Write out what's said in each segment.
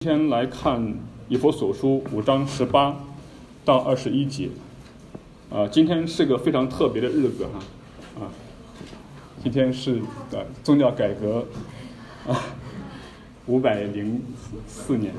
天来看以弗所书5章18到21节。今天是个非常特别的日子今天是宗教改革504年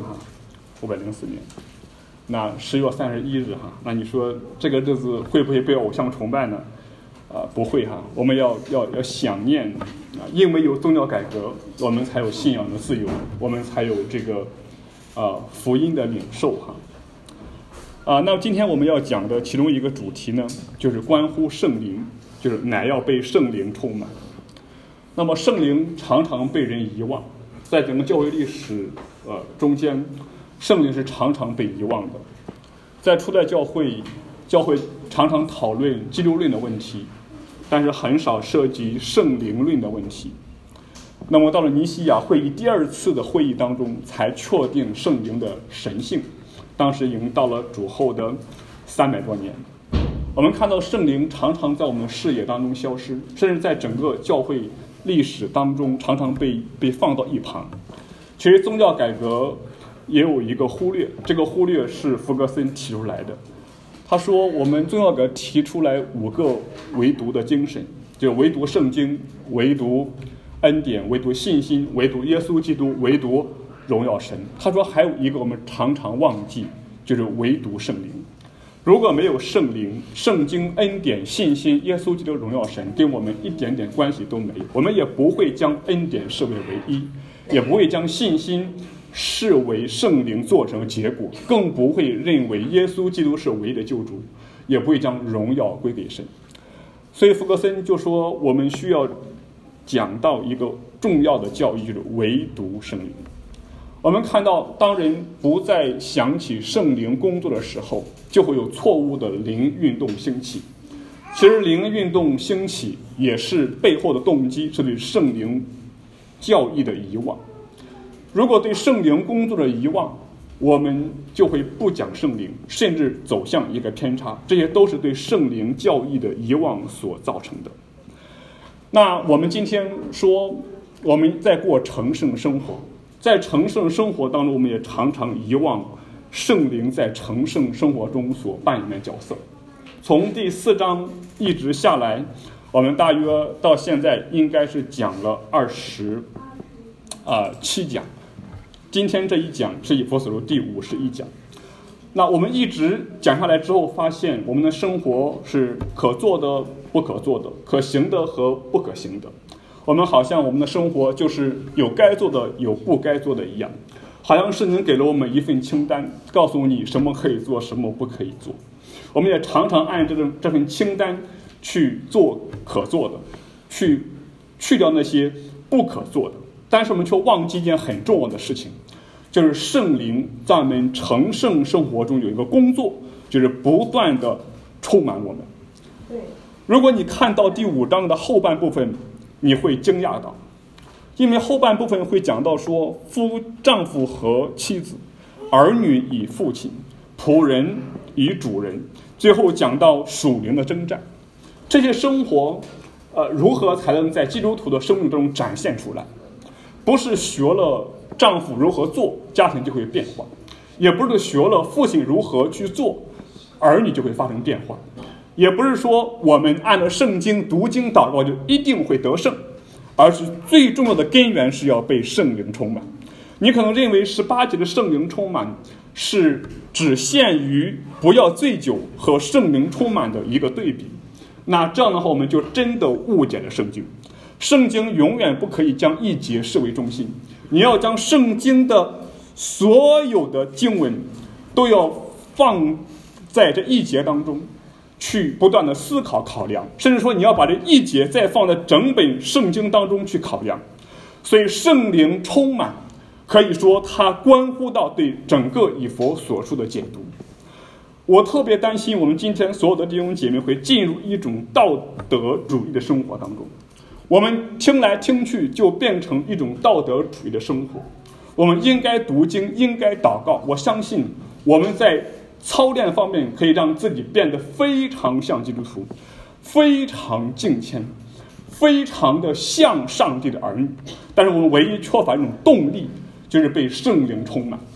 504年。那10月31日那你说这个日子会不会被偶像崇拜呢？不会我们要想念因为有宗教改革，我们才有信仰的自由，我们才有这个福音的领受那今天我们要讲的其中一个主题呢，就是关乎圣灵，就是乃要被圣灵充满。那么圣灵常常被人遗忘，在整个教会历史中间，圣灵是常常被遗忘的。在初代教会常常讨论基督论的问题，但是很少涉及圣灵论的问题。那么到了尼西亚会议第2次的会议当中，才确定圣灵的神性，当时已经到了主后的300多年。我们看到圣灵常常在我们的视野当中消失，甚至在整个教会历史当中常常被放到一旁。其实宗教改革也有一个忽略，这个忽略是弗格森提出来的。他说我们宗教改革提出来5个唯独的精神，就唯独圣经，唯独恩典，唯独信心，唯独耶稣基督，唯独荣耀神。他说还有一个我们常常忘记，就是唯独圣灵。如果没有圣灵，圣经、恩典、信心、耶稣基督、荣耀神跟我们一点点关系都没有，我们也不会将恩典视为唯一，也不会将信心视为圣灵做成结果，更不会认为耶稣基督是唯一的救主，也不会将荣耀归给神。所以弗格森就说我们需要讲到一个重要的教义，就是唯独圣灵。我们看到当人不再想起圣灵工作的时候，就会有错误的灵运动兴起。其实灵运动兴起也是背后的动机是对圣灵教义的遗忘。如果对圣灵工作的遗忘，我们就会不讲圣灵，甚至走向一个偏差，这些都是对圣灵教义的遗忘所造成的。那我们今天说我们在过成圣生活，在成圣生活当中，我们也常常遗忘圣灵在成圣生活中所扮演的角色。从第4章一直下来，我们大约到现在应该是讲了27讲。今天这一讲是以弗所书第51讲。那我们一直讲下来之后，发现我们的生活是可做的、不可做的，可行的和不可行的。我们好像我们的生活就是有该做的有不该做的一样，好像圣经给了我们一份清单，告诉你什么可以做，什么不可以做。我们也常常按这份清单去做可做的，去掉那些不可做的。但是我们却忘记一件很重要的事情，就是圣灵在我们成圣生活中有一个工作，就是不断的充满我们。如果你看到第5章的后半部分，你会惊讶到，因为后半部分会讲到说丈夫和妻子，儿女与父亲，仆人与主人，最后讲到属灵的征战。这些生活如何才能在基督徒的生命中展现出来？不是学了丈夫如何做，家庭就会变化，也不是学了父亲如何去做，儿女就会发生变化，也不是说我们按照圣经读经祷告就一定会得胜，而是最重要的根源是要被圣灵充满。你可能认为18节的圣灵充满是只限于不要醉酒和圣灵充满的一个对比，那这样的话我们就真的误解了圣经。圣经永远不可以将一节视为中心，你要将圣经的所有的经文都要放在这一节当中去不断的思考考量，甚至说你要把这一节再放在整本圣经当中去考量。所以圣灵充满可以说它关乎到对整个以弗所书的解读。我特别担心我们今天所有的弟兄姐妹会进入一种道德主义的生活当中，我们听来听去就变成一种道德主义的生活。我们应该读经，应该祷告，我相信我们在操练方面可以让自己变得非常像基督徒，非常敬虔，非常的像上帝的儿女。但是我们唯一缺乏一种动力，就是被圣灵充满。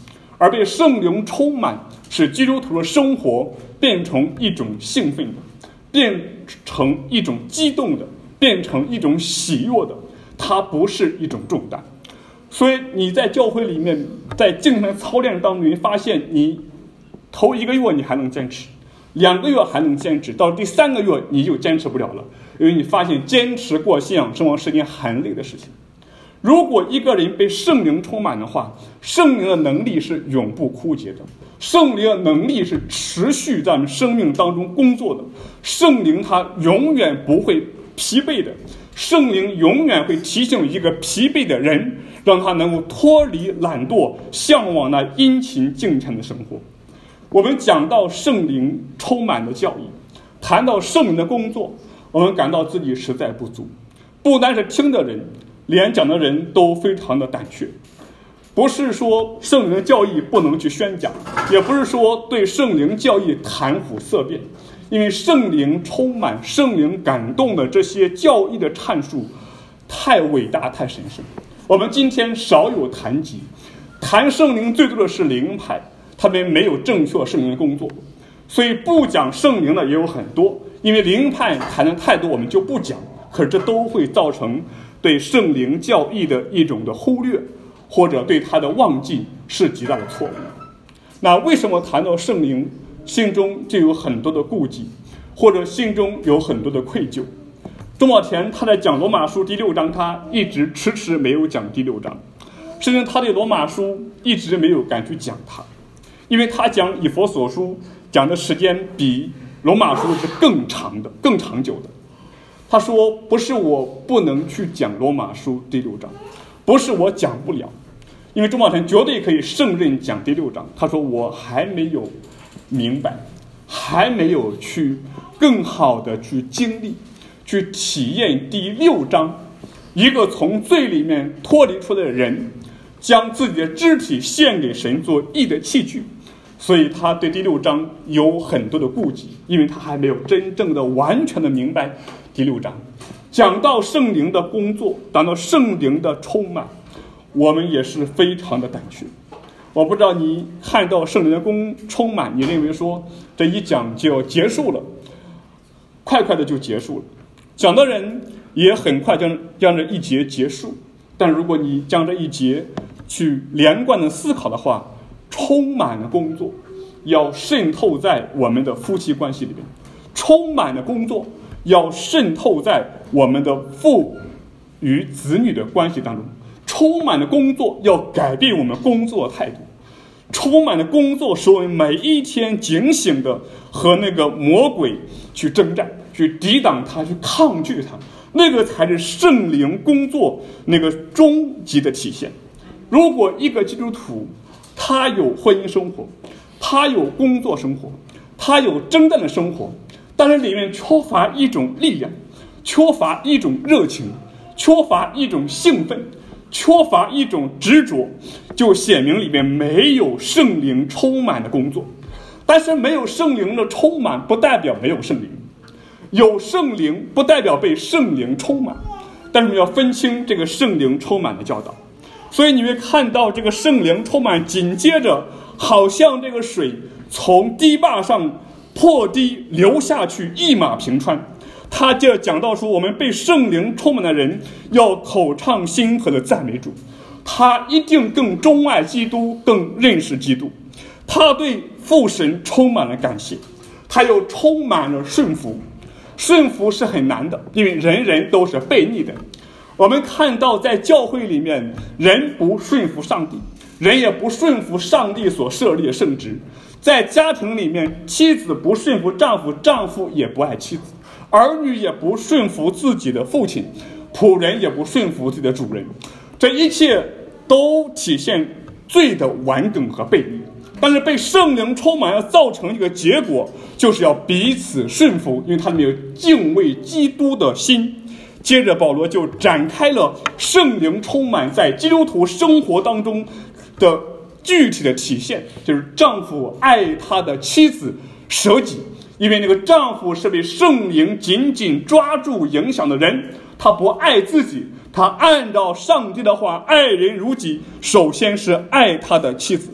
而被圣灵充满，使基督徒的生活变成一种兴奋的，变成一种激动的，变成一种喜悦的，它不是一种重担。所以你在教会里面，在经常的操练当中，你发现你头1个月你还能坚持，2个月还能坚持，到第3个月你就坚持不了了，因为你发现坚持过信仰生活是件很累的事情。如果一个人被圣灵充满的话，圣灵的能力是永不枯竭的，圣灵的能力是持续在我们生命当中工作的，圣灵它永远不会疲惫的，圣灵永远会提醒一个疲惫的人，让他能够脱离懒惰，向往那殷勤敬虔的生活。我们讲到圣灵充满的教义，谈到圣灵的工作，我们感到自己实在不足，不单是听的人，连讲的人都非常的胆怯。不是说圣灵的教义不能去宣讲，也不是说对圣灵教义谈虎色变，因为圣灵充满、圣灵感动的这些教义的阐述太伟大、太神圣。我们今天少有谈及，谈圣灵最多的是灵派，他们没有正确圣灵的工作，所以不讲圣灵的也有很多，因为灵派谈的太多，我们就不讲。可是这都会造成对圣灵教义的一种的忽略，或者对他的忘记，是极大的错误。那为什么谈到圣灵，心中就有很多的顾忌，或者心中有很多的愧疚？钟茂田他在讲罗马书第6章，他一直迟迟没有讲第6章，甚至他对罗马书一直没有敢去讲它，因为他讲以弗所书讲的时间比罗马书是更长的、更长久的。他说不是我不能去讲罗马书第6章，不是我讲不了，因为钟茂田绝对可以胜任讲第6章。他说我还没有明白，还没有去更好的去经历、去体验第6章，一个从罪里面脱离出来的人，将自己的肢体献给神做义的器具。所以他对第6章有很多的顾忌，因为他还没有真正的完全的明白第6章。讲到圣灵的工作，讲到圣灵的充满，我们也是非常的胆怯。我不知道你看到圣灵的充满，你认为说这一讲就要结束了，快快的就结束了，讲的人也很快将这一节结束。但如果你将这一节去连贯的思考的话，充满了工作要渗透在我们的夫妻关系里面，充满了工作要渗透在我们的父与子女的关系当中，充满了工作要改变我们工作的态度，充满了工作使我们每一天警醒的和那个魔鬼去征战，去抵挡他，去抗拒他，那个才是圣灵工作那个终极的体现。如果一个基督徒他有婚姻生活，他有工作生活，他有征战的生活，但是里面缺乏一种力量，缺乏一种热情，缺乏一种兴奋，缺乏一种执着，就显明里面没有圣灵充满的工作。但是没有圣灵的充满不代表没有圣灵，有圣灵不代表被圣灵充满，但是我们要分清这个圣灵充满的教导。所以你会看到这个圣灵充满，紧接着好像这个水从堤坝上破堤流下去，一马平川。他接着讲到说，我们被圣灵充满的人要口唱心和的赞美主，他一定更钟爱基督，更认识基督，他对父神充满了感谢，他又充满了顺服。顺服是很难的，因为人人都是悖逆的。我们看到在教会里面，人不顺服上帝，人也不顺服上帝所设立的圣职。在家庭里面，妻子不顺服丈夫，丈夫也不爱妻子，儿女也不顺服自己的父亲，仆人也不顺服自己的主人。这一切都体现罪的顽梗和悖逆。但是被圣灵充满要造成一个结果，就是要彼此顺服，因为他们有敬畏基督的心。接着保罗就展开了圣灵充满在基督徒生活当中的具体的体现，就是丈夫爱他的妻子舍己，因为那个丈夫是被圣灵紧紧抓住影响的人，他不爱自己，他按照上帝的话爱人如己，首先是爱他的妻子。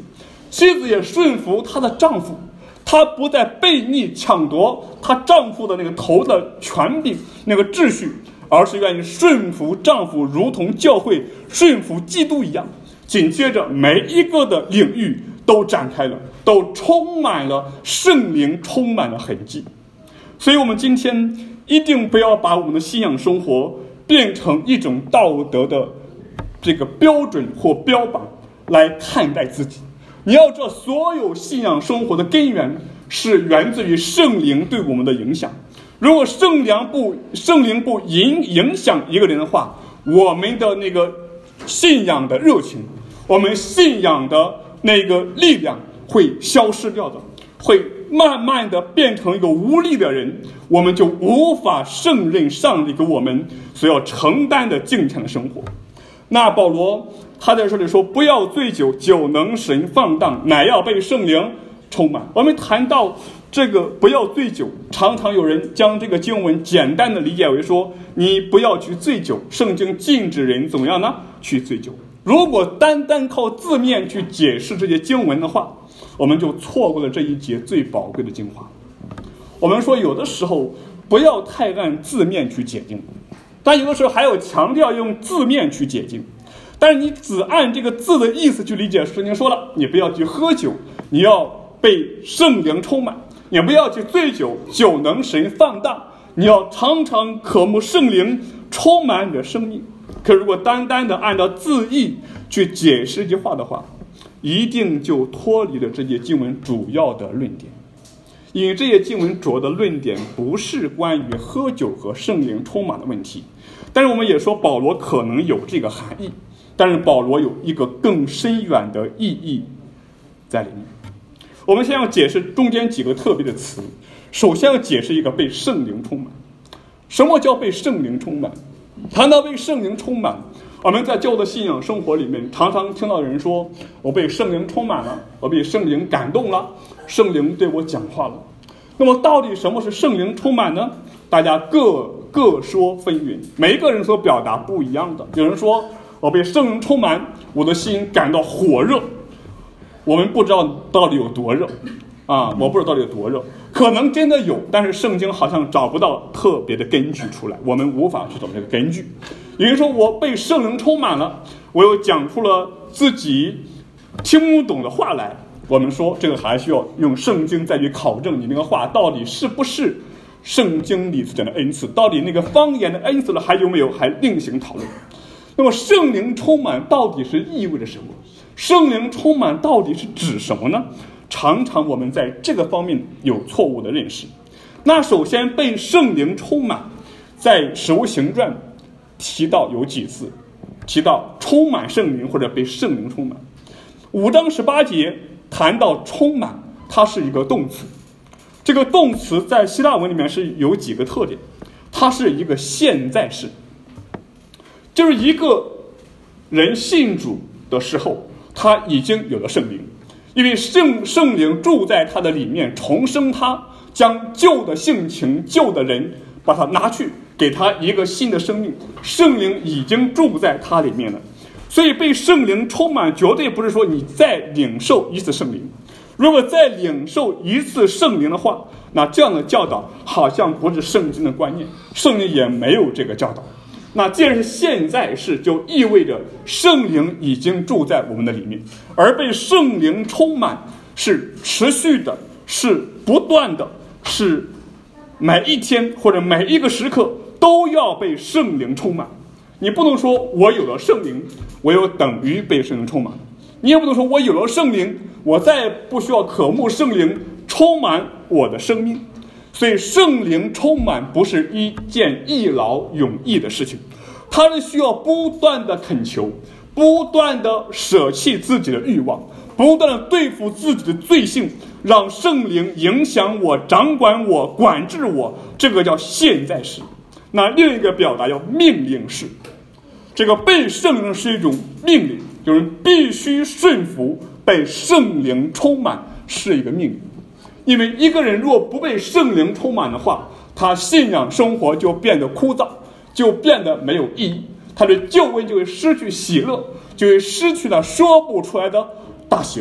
妻子也顺服她的丈夫，她不再悖逆抢夺她丈夫的那个头的权柄那个秩序，而是愿意顺服丈夫，如同教会顺服基督一样。紧接着每一个的领域都展开了，都充满了圣灵充满了痕迹。所以我们今天一定不要把我们的信仰生活变成一种道德的这个标准或标榜来看待自己。你要知道，所有信仰生活的根源是源自于圣灵对我们的影响。如果圣灵不影响一个人的话，我们的那个信仰的热情，我们信仰的那个力量会消失掉的，会慢慢的变成一个无力的人，我们就无法胜任上帝给我们所要承担的敬虔的生活。那保罗他在这里说，不要醉酒，酒能使人放荡，乃要被圣灵充满。我们谈到这个不要醉酒，常常有人将这个经文简单的理解为说，你不要去醉酒，圣经禁止人怎么样呢？去醉酒。如果单单靠字面去解释这些经文的话，我们就错过了这一节最宝贵的精华。我们说有的时候不要太按字面去解经，但有的时候还有强调用字面去解经。但是你只按这个字的意思去理解，圣经说了，你不要去喝酒，你要被圣灵充满，你不要去醉酒，酒能使人放荡，你要常常渴慕圣灵充满你的生命。可如果单单的按照字义去解释这句话的话，一定就脱离了这些经文主要的论点。因为这些经文主要的论点不是关于喝酒和圣灵充满的问题，但是我们也说保罗可能有这个含义，但是保罗有一个更深远的意义在里面。我们先要解释中间几个特别的词。首先要解释一个被圣灵充满。什么叫被圣灵充满？谈到被圣灵充满，我们在教的信仰生活里面常常听到人说，我被圣灵充满了，我被圣灵感动了，圣灵对我讲话了。那么到底什么是圣灵充满呢？大家各说纷纭，每一个人所表达不一样的。有人说我被圣灵充满，我的心感到火热，我们不知道到底有多热我不知道到底有多热，可能真的有，但是圣经好像找不到特别的根据出来，我们无法去找这个根据。有人说我被圣灵充满了，我又讲出了自己听不懂的话来，我们说这个还需要用圣经再去考证你那个话到底是不是圣经里所讲的恩赐，到底那个方言的恩赐了还有没有，还另行讨论。那么圣灵充满到底是意味着什么？圣灵充满到底是指什么呢？常常我们在这个方面有错误的认识。那首先被圣灵充满，在使徒行传提到有几次提到充满圣灵或者被圣灵充满。5章18节谈到充满，它是一个动词。这个动词在希腊文里面是有几个特点，它是一个现在式，就是一个人信主的时候他已经有了圣灵，因为圣灵住在他的里面，重生他，将旧的性情旧的人把他拿去，给他一个新的生命，圣灵已经住在他里面了。所以被圣灵充满绝对不是说你再领受一次圣灵，如果再领受一次圣灵的话，那这样的教导好像不是圣经的观念，圣灵也没有这个教导。那既然是现在式，就意味着圣灵已经住在我们的里面，而被圣灵充满是持续的，是不断的，是每一天或者每一个时刻都要被圣灵充满。你不能说我有了圣灵，我又等于被圣灵充满，你也不能说我有了圣灵，我再不需要渴慕圣灵充满我的生命。所以圣灵充满不是一件一劳永逸的事情，它是需要不断的恳求，不断的舍弃自己的欲望，不断的对付自己的罪性，让圣灵影响我，掌管我，管制我，这个叫现在式。那另一个表达叫命令式，这个被圣灵是一种命令，就是必须顺服，被圣灵充满是一个命令。因为一个人若不被圣灵充满的话，他信仰生活就变得枯燥，就变得没有意义，他的救恩就会失去喜乐，就会失去了说不出来的大喜乐。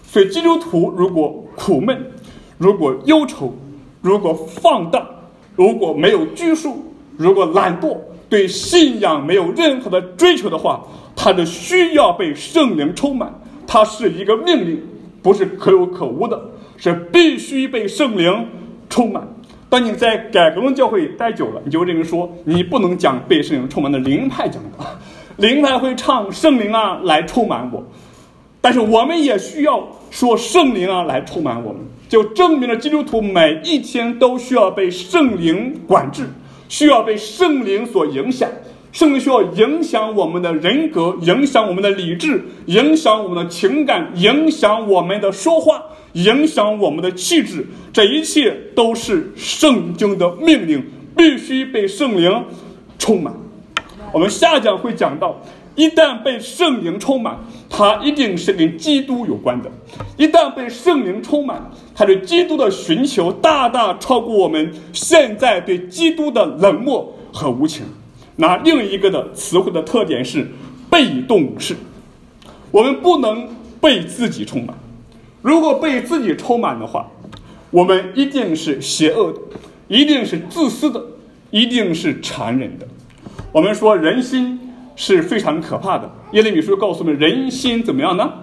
所以基督徒如果苦闷，如果忧愁，如果放荡，如果没有拘束，如果懒惰，对信仰没有任何的追求的话，他是需要被圣灵充满，它是一个命令，不是可有可无的，是必须被圣灵充满。当你在改革宗教会待久了，你就认为说你不能讲被圣灵充满的灵派讲的，灵派会唱圣灵啊来充满我，但是我们也需要说圣灵啊来充满我们，就证明了基督徒每一天都需要被圣灵管制，需要被圣灵所影响。圣灵需要影响我们的人格，影响我们的理智，影响我们的情感，影响我们的说话，影响我们的气质，这一切都是圣经的命令，必须被圣灵充满。我们下讲会讲到，一旦被圣灵充满，它一定是跟基督有关的。一旦被圣灵充满，它对基督的寻求大大超过我们现在对基督的冷漠和无情。那另一个的词汇的特点是被动式，我们不能被自己充满。如果被自己充满的话，我们一定是邪恶的，一定是自私的，一定是残忍的。我们说人心是非常可怕的，耶利米书告诉我们人心怎么样呢？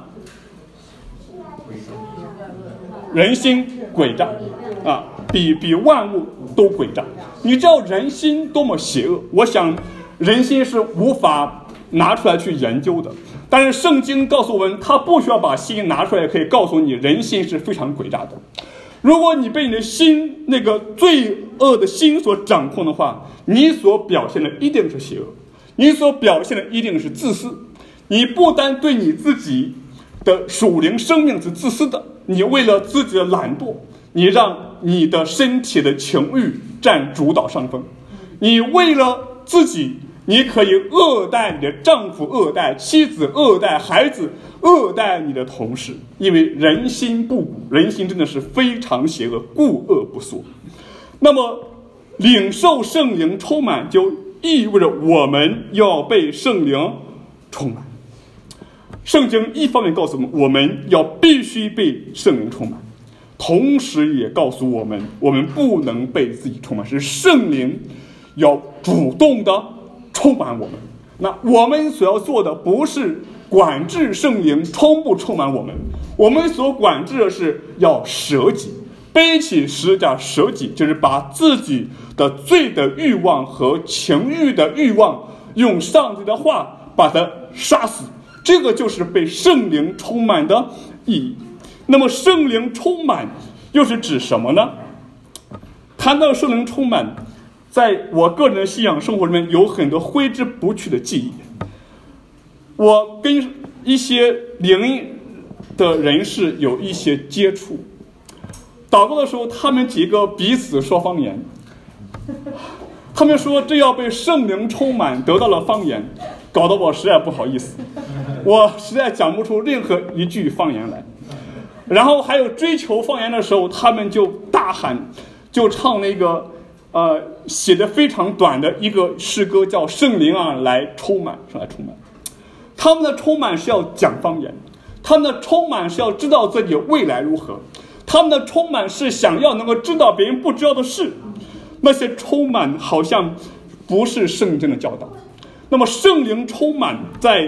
人心诡诈啊，比万物都诡诈。你知道人心多么邪恶，我想人心是无法拿出来去研究的，但是圣经告诉我们，他不需要把心拿出来，可以告诉你人心是非常诡诈的。如果你被你的心那个罪恶的心所掌控的话，你所表现的一定是邪恶，你所表现的一定是自私。你不单对你自己的属灵生命是自私的，你为了自己的懒惰，你让你的身体的情欲占主导上风，你为了自己，你可以恶待你的丈夫，恶待妻子，恶待孩子，恶待你的同事，因为人心不古，人心真的是非常邪恶，故恶不缩。那么领受圣灵充满，就意味着我们要被圣灵充满。圣经一方面告诉我们，我们要必须被圣灵充满，同时也告诉我们，我们不能被自己充满，是圣灵要主动的充满我们。那我们所要做的不是管制圣灵充不充满我们，我们所管制的是要舍己，背起十字架舍己，就是把自己的罪的欲望和情欲的欲望，用上帝的话把它杀死。这个就是被圣灵充满的意义。那么圣灵充满又是指什么呢？谈到圣灵充满，在我个人的信仰生活里面有很多挥之不去的记忆。我跟一些灵的人士有一些接触，祷告的时候他们几个彼此说方言，他们说这要被圣灵充满得到了方言，搞得我实在不好意思，我实在讲不出任何一句方言来。然后还有追求方言的时候，他们就大喊，就唱那个写的非常短的一个诗歌，叫圣灵啊来充满，来充满。他们的充满是要讲方言，他们的充满是要知道自己未来如何，他们的充满是想要能够知道别人不知道的事。那些充满好像不是圣经的教导。那么圣灵充满在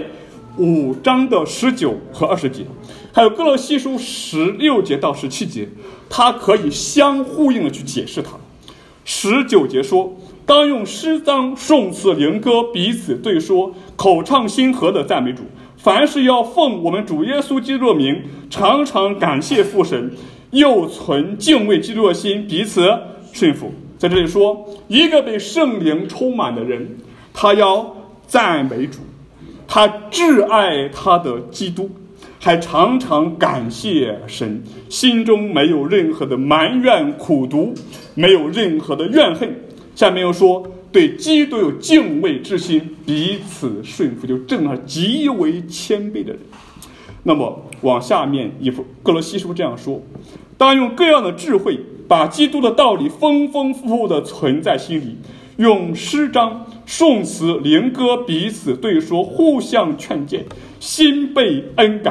5章的19和20节，还有哥罗西书16节到17节，它可以相呼应的去解释它。19节说，当用诗章、颂词、灵歌彼此对说，口唱心和的赞美主，凡事要奉我们主耶稣基督的名，常常感谢父神，又存敬畏基督的心，彼此顺服。在这里说，一个被圣灵充满的人，他要赞美主，他挚爱他的基督，还常常感谢神，心中没有任何的埋怨苦毒，没有任何的怨恨。下面又说，对基督有敬畏之心，彼此顺服，就正是极为谦卑的人。那么往下面哥罗西书这样说，当用各样的智慧，把基督的道理丰丰富富的存在心里，用诗章、颂词、灵歌彼此对说，互相劝诫，心被恩感，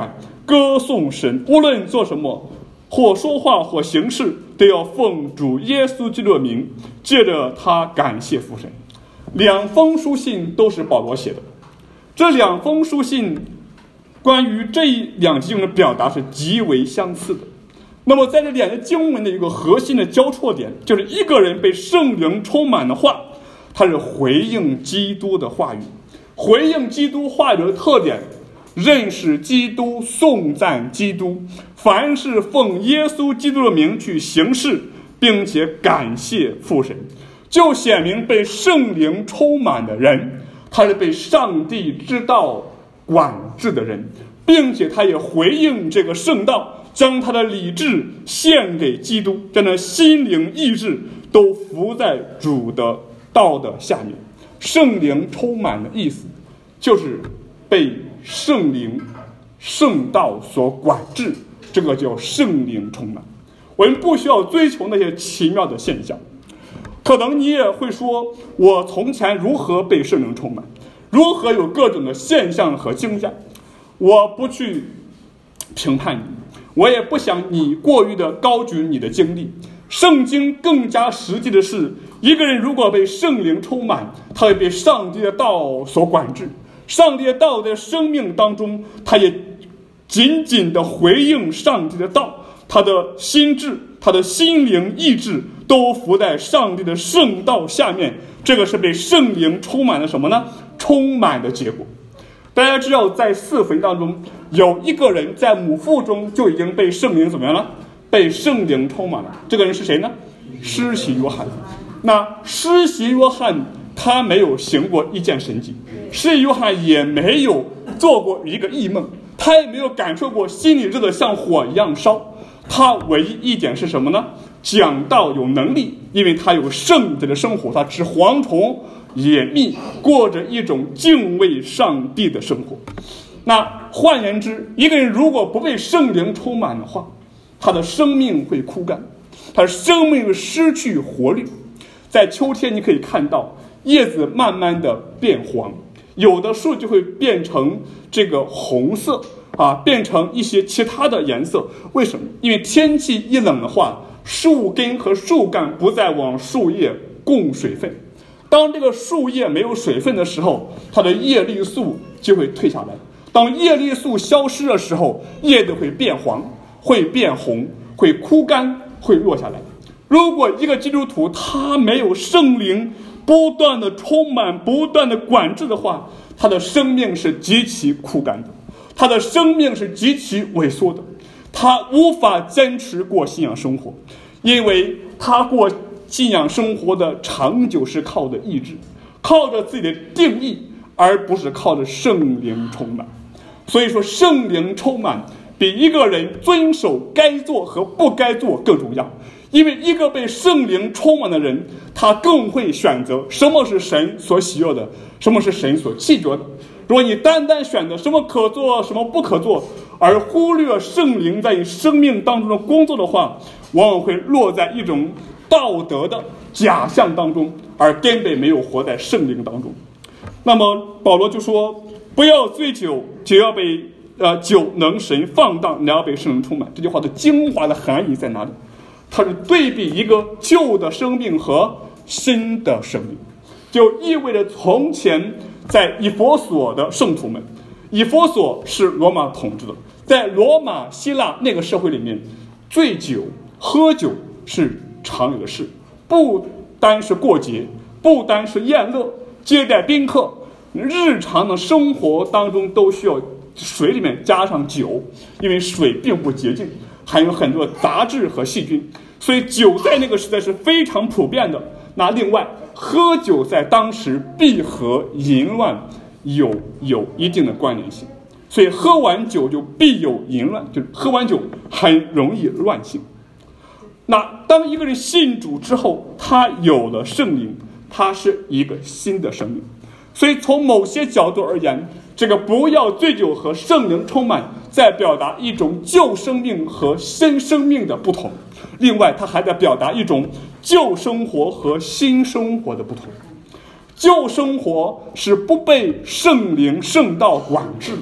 歌颂神，无论做什么，或说话或行事，都要奉主耶稣基督的名，借着他感谢父神。2封书信都是保罗写的，这2封书信关于这2节经文的表达是极为相似的。那么在这2个经文的一个核心的交错点，就是一个人被圣灵充满的话，他是回应基督的话语。回应基督话语的特点，认识基督，颂赞基督，凡是奉耶稣基督的名去行事，并且感谢父神，就显明被圣灵充满的人，他是被上帝之道管制的人，并且他也回应这个圣道，将他的理智献给基督，将他心灵意志都服在主的道的下面。圣灵充满的意思就是被圣灵圣道所管制，这个叫圣灵充满。我们不需要追求那些奇妙的现象。可能你也会说，我从前如何被圣灵充满，如何有各种的现象和经验，我不去评判你，我也不想你过于的高举你的经历。圣经更加实际的是，一个人如果被圣灵充满，他会被上帝的道所管制。上帝的道在生命当中，他也紧紧的回应上帝的道，他的心智，他的心灵意志都服在上帝的圣道下面。这个是被圣灵充满了什么呢？充满的结果。大家知道，在4福音当中，有一个人在母腹中就已经被圣灵怎么样了？被圣灵充满了。这个人是谁呢？施洗约翰。那施洗约翰他没有行过一件神迹，施洗约翰也没有做过一个异梦，他也没有感受过心里热得像火一样烧。他唯一一点是什么呢？讲道有能力，因为他有圣洁的生活，他吃蝗虫野蜜，过着一种敬畏上帝的生活。那换言之，一个人如果不被圣灵充满的话，他的生命会枯干，他的生命会失去活力。在秋天你可以看到叶子慢慢的变黄，有的树就会变成这个红色变成一些其他的颜色。为什么？因为天气一冷的话，树根和树干不再往树叶供水分，当这个树叶没有水分的时候，它的叶绿素就会退下来。当叶绿素消失的时候，叶子会变黄，会变红，会枯干，会落下来。如果一个基督徒他没有圣灵不断的充满，不断的管制的话，他的生命是极其枯干的，他的生命是极其萎缩的，他无法坚持过信仰生活，因为他过信仰生活的长久是靠着意志，靠着自己的定义，而不是靠着圣灵充满。所以说圣灵充满比一个人遵守该做和不该做更重要。因为一个被圣灵充满的人，他更会选择什么是神所喜悦的，什么是神所弃绝的。如果你单单选择什么可做什么不可做，而忽略圣灵在你生命当中的工作的话，往往会落在一种道德的假象当中，而根本没有活在圣灵当中。那么保罗就说，不要醉酒，就要被酒能使人放荡，你要被圣灵充满。这句话的精华的含义在哪里？它是对比一个旧的生命和新的生命，就意味着从前在以弗所的圣徒们，以弗所是罗马统治的，在罗马希腊那个社会里面，醉酒喝酒是常有的事，不单是过节，不单是宴乐接待宾客，日常的生活当中都需要水里面加上酒，因为水并不洁净，还有很多杂质和细菌，所以酒在那个时代是非常普遍的。那另外喝酒在当时必和淫乱有一定的关联性，所以喝完酒就必有淫乱，就是喝完酒很容易乱性。那当一个人信主之后，他有了圣灵，他是一个新的生命。所以从某些角度而言，这个不要醉酒和圣灵充满，在表达一种旧生命和新生命的不同。另外它还在表达一种旧生活和新生活的不同。旧生活是不被圣灵圣道管制的，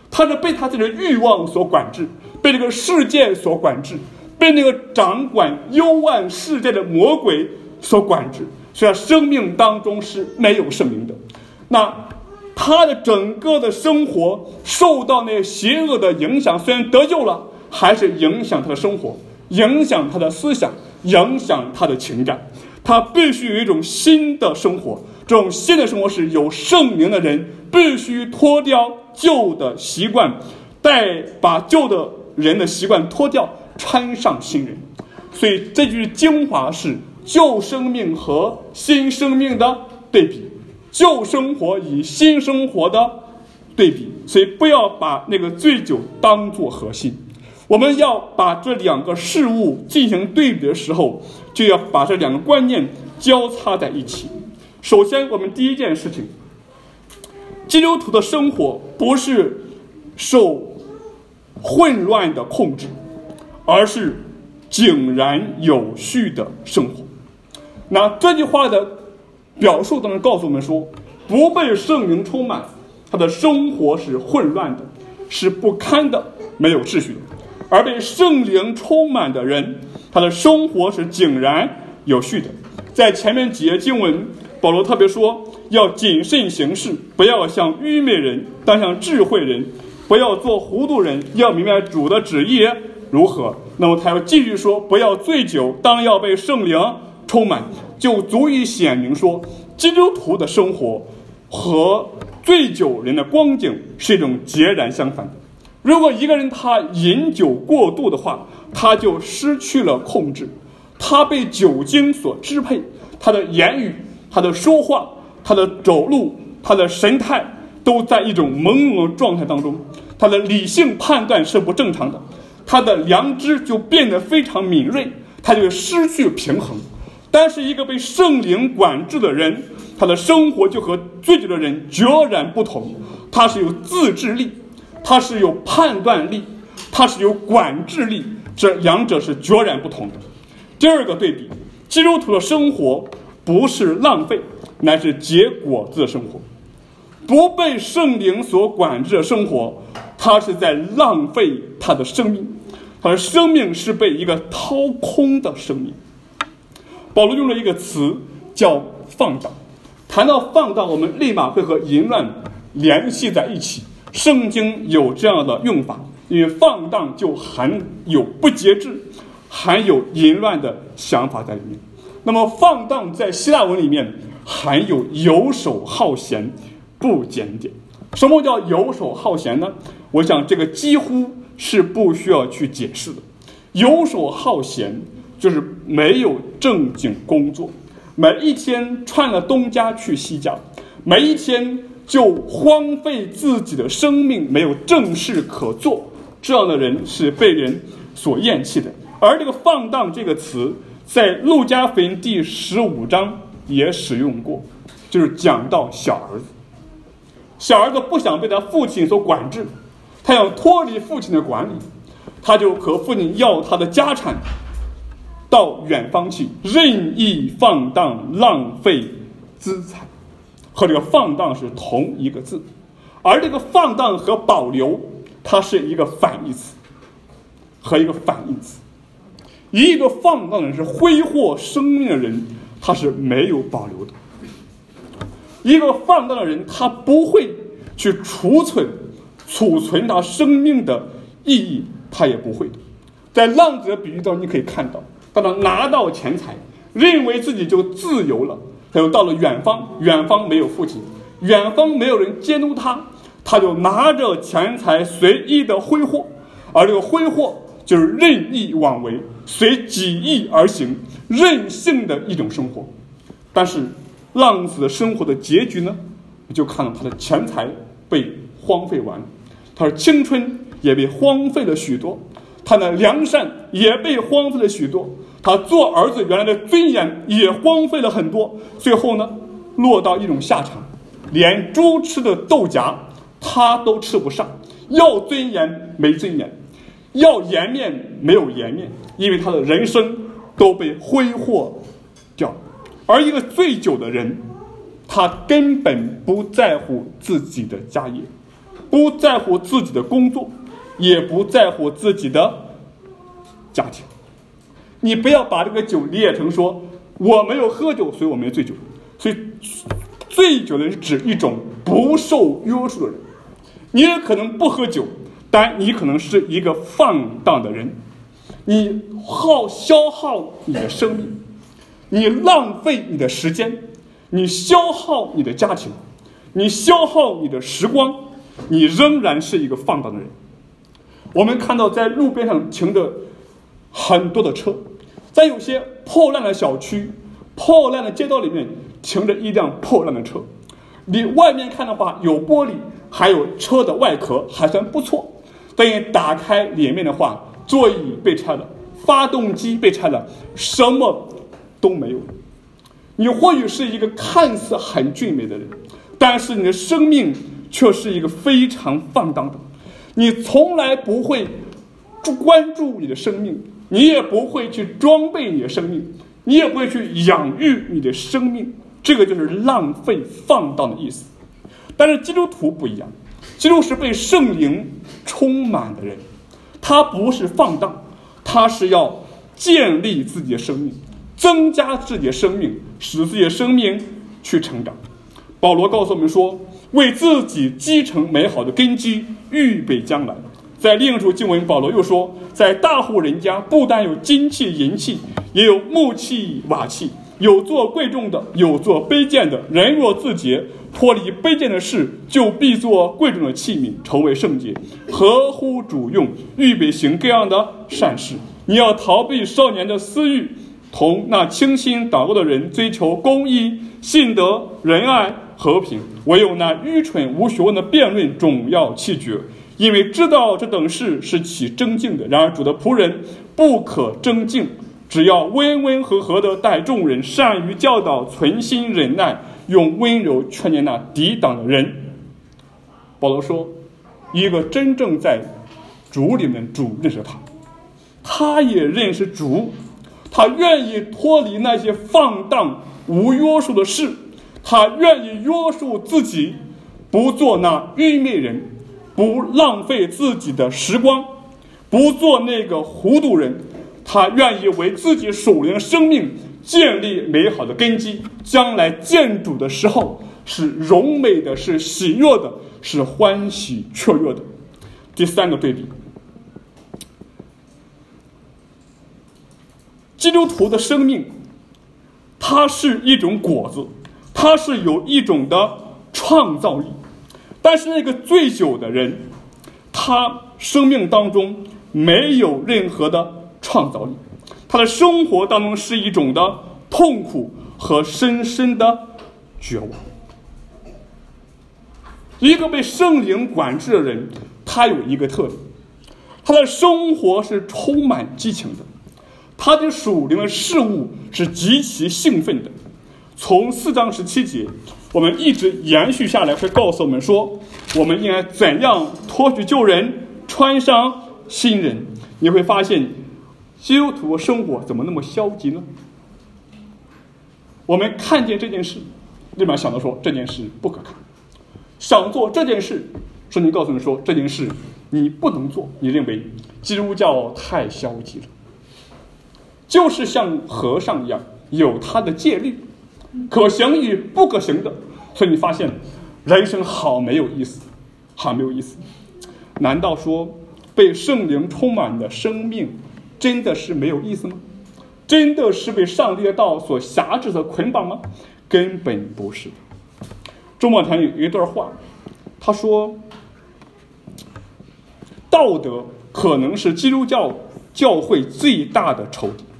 他是被他自己的欲望所管制，被这个世界所管制，被那个掌管幽暗世界的魔鬼所管制，所以他生命当中是没有圣灵的。那他的整个的生活受到那邪恶的影响，虽然得救了，还是影响他的生活，影响他的思想，影响他的情感。他必须有一种新的生活，这种新的生活是有圣灵的人必须脱掉旧的习惯，把旧的人的习惯脱掉，穿上新人。所以这句精华是旧生命和新生命的对比，旧生活与新生活的对比。所以不要把那个醉酒当作核心，我们要把这两个事物进行对比的时候，就要把这两个观念交叉在一起。首先，我们第一件事情，基督徒的生活不是受混乱的控制，而是井然有序的生活。那这句话的表述当中告诉我们说，不被圣灵充满，他的生活是混乱的，是不堪的，没有秩序的；而被圣灵充满的人，他的生活是井然有序的。在前面几节经文，保罗特别说要谨慎行事，不要像愚昧人，当像智慧人，不要做糊涂人，要明白主的旨意如何。那么他要继续说，不要醉酒，当要被圣灵充满，就足以显明说，基督徒的生活和醉酒人的光景是一种截然相反的。如果一个人他饮酒过度的话，他就失去了控制，他被酒精所支配，他的言语，他的说话，他的走路，他的神态都在一种朦胧的状态当中，他的理性判断是不正常的，他的良知就变得非常敏锐，他就失去平衡。但是一个被圣灵管制的人，他的生活就和醉酒的人截然不同，他是有自制力，他是有判断力，他是有管制力，这两者是截然不同的。第二个对比，基督徒的生活不是浪费，乃是结果子的生活。不被圣灵所管制的生活，他是在浪费他的生命，他的生命是被一个掏空的生命。保罗用了一个词叫放荡，谈到放荡，我们立马会和淫乱联系在一起。圣经有这样的用法，因为放荡就含有不节制，含有淫乱的想法在里面。那么放荡在希腊文里面含有游手好闲，不检点。什么叫游手好闲呢？我想这个几乎是不需要去解释的。游手好闲就是没有正经工作，每一天穿了东家去西家，每一天就荒废自己的生命，没有正事可做，这样的人是被人所厌弃的。而这个放荡这个词在路加福音第15章也使用过，就是讲到小儿子。小儿子不想被他父亲所管制，他想脱离父亲的管理，他就和父亲要他的家产，到远方去任意放荡，浪费资财，和这个放荡是同一个字。而这个放荡和保留，它是一个反义词和一个反义词。一个放荡的人是挥霍生命的人，他是没有保留的。一个放荡的人，他不会去储存他生命的意义，他也不会的。在浪子的比喻当中，你可以看到，当他拿到钱财，认为自己就自由了，他又到了远方，远方没有父亲，远方没有人监督他，他就拿着钱财随意的挥霍，而这个挥霍就是任意妄为，随己意而行，任性的一种生活。但是浪子的生活的结局呢，就看到他的钱财被荒废完了，他的青春也被荒废了许多，他的良善也被荒废了许多，他做儿子原来的尊严也荒废了很多，最后呢，落到一种下场，连猪吃的豆荚他都吃不上，要尊严没尊严，要颜面没有颜面，因为他的人生都被挥霍掉。而一个醉酒的人，他根本不在乎自己的家业， 不在乎自己的工作，也不在乎自己的家庭。你不要把这个酒理解成说我没有喝酒，所以我没醉酒。所以醉酒的人是指一种不受约束的人。你也可能不喝酒，但你可能是一个放荡的人，你消耗你的生命，你浪费你的时间，你消耗你的家庭，你消耗你的时光，你仍然是一个放荡的人。我们看到在路边上停着很多的车，在有些破烂的小区、破烂的街道里面停着一辆破烂的车，你外面看的话有玻璃，还有车的外壳还算不错，但你打开里面的话，座椅被拆了，发动机被拆了，什么都没有。你或许是一个看似很俊美的人，但是你的生命却是一个非常放荡的。你从来不会关注你的生命，你也不会去装备你的生命，你也不会去养育你的生命，这个就是浪费放荡的意思。但是基督徒不一样，基督徒是被圣灵充满的人，他不是放荡，他是要建立自己的生命，增加自己的生命，使自己的生命去成长。保罗告诉我们说，为自己积成美好的根基，预备将来。在另一处经文，保罗又说，在大户人家不但有金器银器，也有木器瓦器，有做贵重的，有做卑贱的。人若自洁，脱离卑贱的事，就必做贵重的器皿，成为圣洁，合乎主用，预备行各样的善事。你要逃避少年的私欲，同那清心祷告的人追求公义、信德、仁爱、和平。唯有那愚蠢无学问的辩论，总要弃绝，因为知道这等事是起争竞的。然而主的仆人不可争竞，只要温温和和地待众人，善于教导，存心忍耐，用温柔劝诫那抵挡的人。保罗说，一个真正在主里面，主认识他，他也认识主，他愿意脱离那些放荡无约束的事，他愿意约束自己，不做那愚昧人，不浪费自己的时光，不做那个糊涂人。他愿意为自己属灵的生命建立美好的根基，将来见主的时候是荣美的，是喜悦的，是欢喜雀跃的。第三个对比，基督徒的生命，它是一种果子，它是有一种的创造力。但是那个醉酒的人，他生命当中没有任何的创造力，他的生活当中是一种的痛苦和深深的绝望。一个被圣灵管制的人，他有一个特点，他的生活是充满激情的，他对属灵的事物是极其兴奋的。从4章17节我们一直延续下来，会告诉我们说，我们应该怎样脱去旧人，穿上新人。你会发现基督徒的生活怎么那么消极呢？我们看见这件事，立马想到说这件事不可看，想做这件事，圣经告诉你说这件事你不能做，你认为基督教太消极了，就是像和尚一样，有他的戒律，可行与不可行的。所以你发现人生好没有意思，好没有意思。难道说被圣灵充满的生命真的是没有意思吗？真的是被上帝的道所辖制和捆绑吗？根本不是。周茂堂有一段话，他说，道德可能是基督教教会最大的仇敌。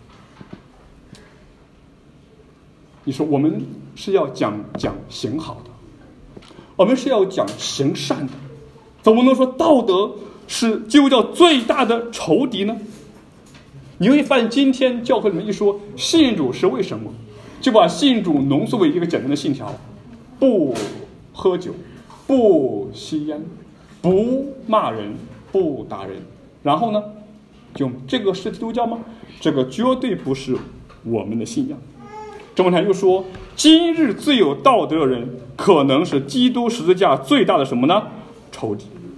你说我们是要讲行好的，我们是要讲行善的，怎么能说道德是基督教最大的仇敌呢？你会发现今天教会里面一说信主是为什么，就把信主浓缩为一个简单的信条：不喝酒，不吸烟，不骂人，不打人。然后呢，就这个是基督教吗？这个绝对不是我们的信仰。郑文禅又说，今日最有道德的人，可能是基督十字架最大的什么呢？仇敌。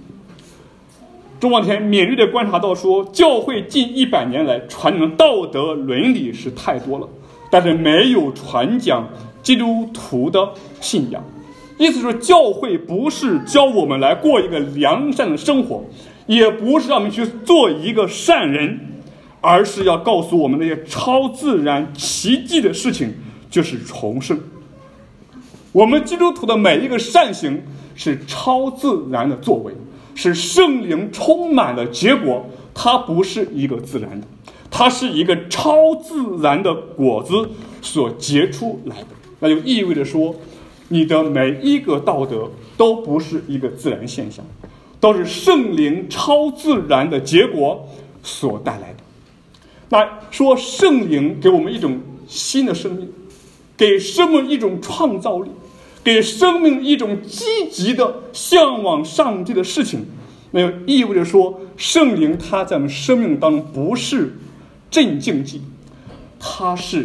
钟望田敏锐地观察到说，教会近100年来传讲的道德伦理是太多了，但是没有传讲基督徒的信仰。意思是教会不是教我们来过一个良善的生活，也不是让我们去做一个善人，而是要告诉我们那些超自然奇迹的事情，就是重生。我们基督徒的每一个善行是超自然的作为，是圣灵充满的结果，它不是一个自然的，它是一个超自然的果子所结出来的。那就意味着说，你的每一个道德都不是一个自然现象，都是圣灵超自然的结果所带来的。那说圣灵给我们一种新的生命，给生命一种创造力，给生命一种积极的向往上帝的事情，那就意味着说，圣灵它在我们生命当中不是镇静剂，它是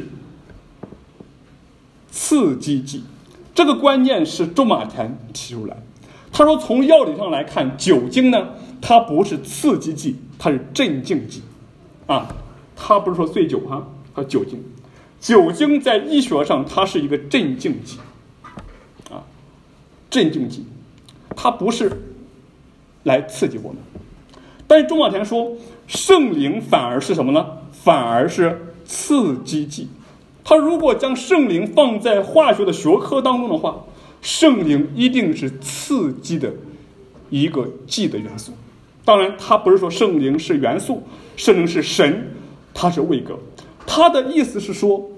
刺激剂。这个观念是钟马田提出来。他说，从药理上来看，酒精呢，它不是刺激剂，它是镇静剂啊。他不是说醉酒哈，和酒精，酒精在医学上它是一个镇静剂啊，镇静剂，它不是来刺激我们。但是钟马田说，圣灵反而是什么呢？反而是刺激剂。他如果将圣灵放在化学的学科当中的话，圣灵一定是刺激的一个剂的元素。当然他不是说圣灵是元素，圣灵是神，它是位格。他的意思是说，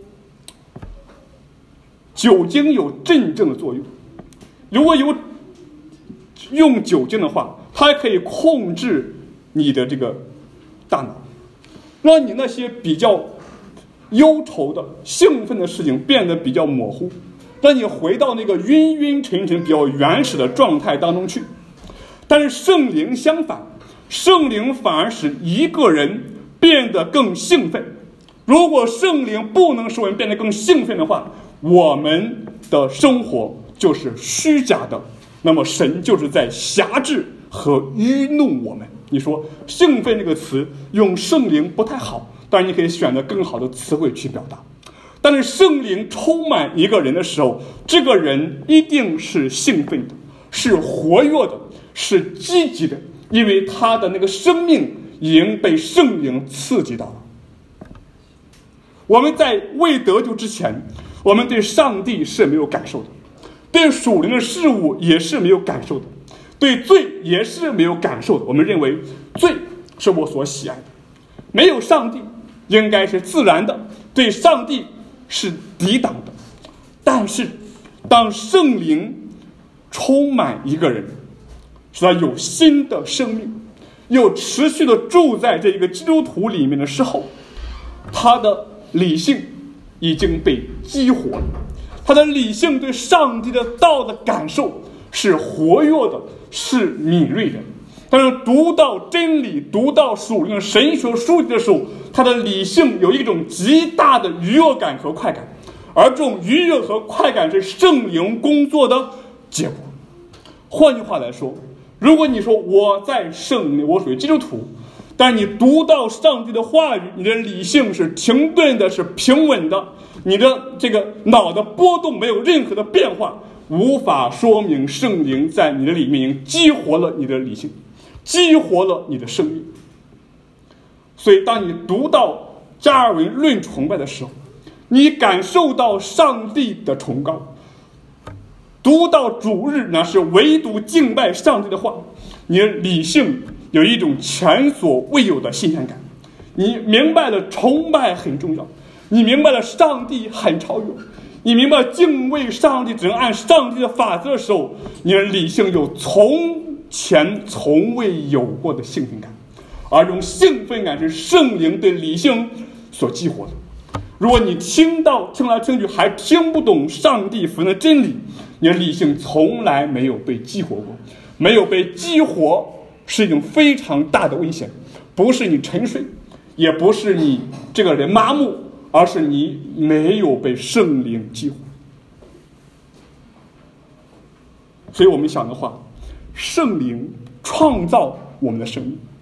酒精有镇静的作用，如果有用酒精的话，它可以控制你的这个大脑，让你那些比较忧愁的兴奋的事情变得比较模糊，让你回到那个晕晕沉沉比较原始的状态当中去。但是圣灵相反，圣灵反而使一个人变得更兴奋。如果圣灵不能使我们变得更兴奋的话，我们的生活就是虚假的，那么神就是在辖制和愚弄我们。你说兴奋这个词用圣灵不太好，当然你可以选择更好的词汇去表达。但是圣灵充满一个人的时候，这个人一定是兴奋的，是活跃的，是积极的，因为他的那个生命已经被圣灵刺激到了。我们在未得救之前，我们对上帝是没有感受的，对属灵的事物也是没有感受的，对罪也是没有感受的。我们认为罪是我所喜爱的，没有上帝应该是自然的，对上帝是抵挡的。但是当圣灵充满一个人，使他有新的生命，又持续的住在这个基督徒里面的时候，他的理性已经被激活了，他的理性对上帝的道的感受是活跃的，是敏锐的。但是读到真理，读到属灵的神学书籍的时候，他的理性有一种极大的愉悦感和快感，而这种愉悦和快感是圣灵工作的结果。换句话来说，如果你说我在圣灵，我属于基督徒，但你读到上帝的话语，你的理性是停顿的，是平稳的，你的这个脑的波动没有任何的变化，无法说明圣灵在你的里面激活了你的理性，激活了你的生命。所以当你读到加尔文论崇拜的时候，你感受到上帝的崇高，读到主日那是唯独敬拜上帝的话，你的理性有一种前所未有的新鲜感。你明白了崇拜很重要，你明白了上帝很超越，你明白敬畏上帝只能按上帝的法则的时候，你的理性有从前从未有过的兴奋感，而这种兴奋感是圣灵对理性所激活的。如果你听来听去还听不懂上帝福音的真理，你的理性从来没有被激活过。没有被激活是一种非常大的危险，不是你沉睡，也不是你这个人麻木，而是你没有被圣灵激活。所以我们想的话，圣灵创造我们的生命，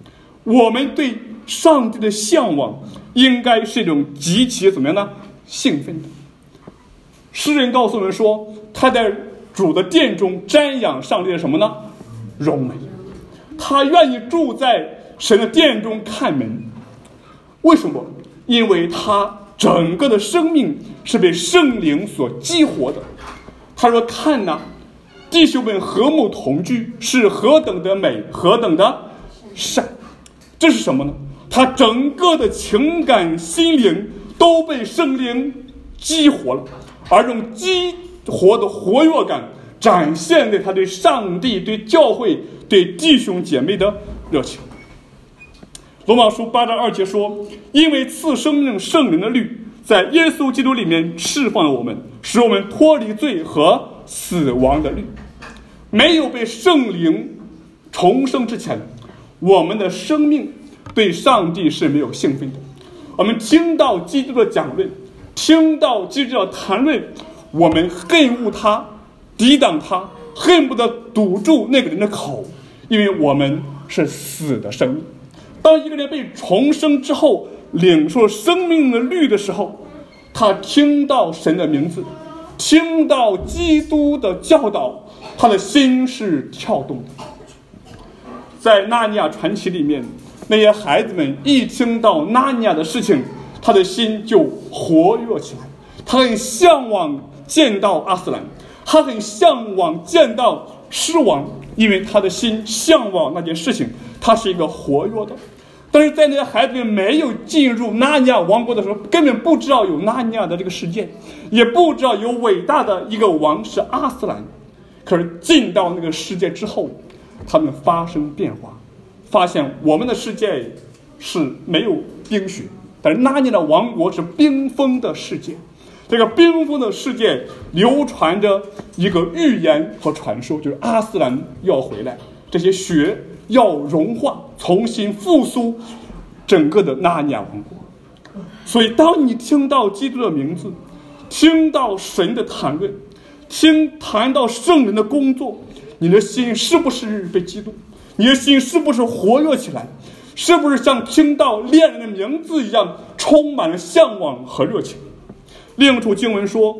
我们对上帝的向往应该是一种极其怎么样呢？兴奋的。诗人告诉我们说，他在主的殿中瞻仰上帝的什么呢？荣美。他愿意住在神的殿中看门。为什么？因为他整个的生命是被圣灵所激活的。他说，看哪，弟兄们和睦同居，是何等的美，何等的善。这是什么呢？他整个的情感心灵都被圣灵激活了，而这种激活的活跃感展现给他对上帝、对教会、对弟兄姐妹的热情。罗马书8章2节说，因为赐生命圣灵的律在耶稣基督里面释放了我们，使我们脱离罪和死亡的律。没有被圣灵重生之前，我们的生命对上帝是没有兴奋的。我们听到基督的讲论，听到基督的谈论，我们恨恶他，抵挡他，恨不得堵住那个人的口，因为我们是死的生命。当一个人被重生之后，领受生命的律的时候，他听到神的名字，听到基督的教导，他的心是跳动的。在纳尼亚传奇里面，那些孩子们一听到纳尼亚的事情，他的心就活跃起来。他很向往见到阿斯兰，他很向往见到狮王，因为他的心向往那件事情，他是一个活跃的。但是在那些孩子们没有进入纳尼亚王国的时候，根本不知道有纳尼亚的这个事件，也不知道有伟大的一个王是阿斯兰。可是进到那个世界之后，他们发生变化，发现我们的世界是没有冰雪，但是纳尼亚的王国是冰封的世界。这个冰封的世界流传着一个预言和传说，就是阿斯兰要回来，这些雪要融化，重新复苏整个的纳尼亚王国。所以当你听到基督的名字，听到神的谈论，谈到圣人的工作，你的心是不是被激动？你的心是不是活跃起来？是不是像听到恋人的名字一样充满了向往和热情？另一处经文说，